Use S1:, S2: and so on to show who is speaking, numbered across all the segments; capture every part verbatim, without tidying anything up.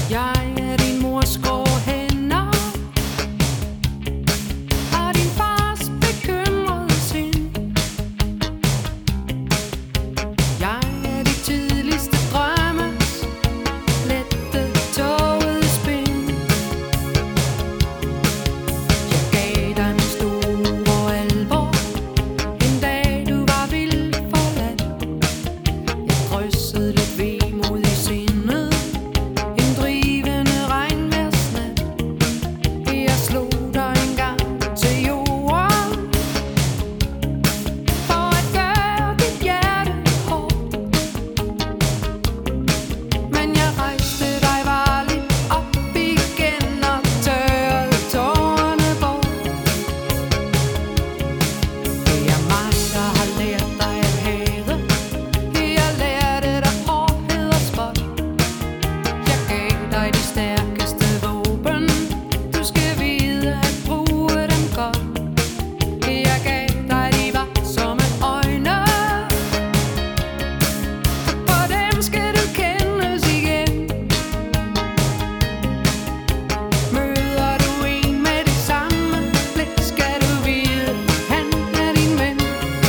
S1: Jeg er din mors grå hænder og din fars bekymrede sind. Jeg er de tidligste drømmes lette tågede spin. Jeg gav dig min store alvor en dag du var vildt forladt. Jeg dryssede lidt vemod i sindet en drivende regnvejrsnat. Jeg slog dig engang til jorden for at gøre dit hjerte hårdt. Men jeg rejste dig varligt op igen og tørrede tårerne bort. Det er mig, der har lært dig at hade. Jeg lærte dig hårdhed og spot. Jeg gav dig de stærkeste våben. Du skal vide at bruge dem godt. Jeg gav dig de vaksomme øjne. For dem skal du kendes igen. Møder du en med det samme blik, skal du vide han er din ven.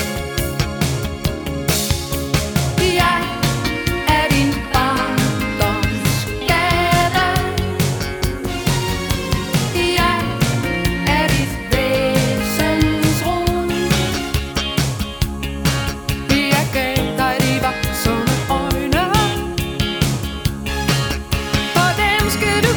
S1: Jeg er din barndoms gade. Jeg er dit væsens rod. Jeg gav dig de vaksomme øjne. For dem skal du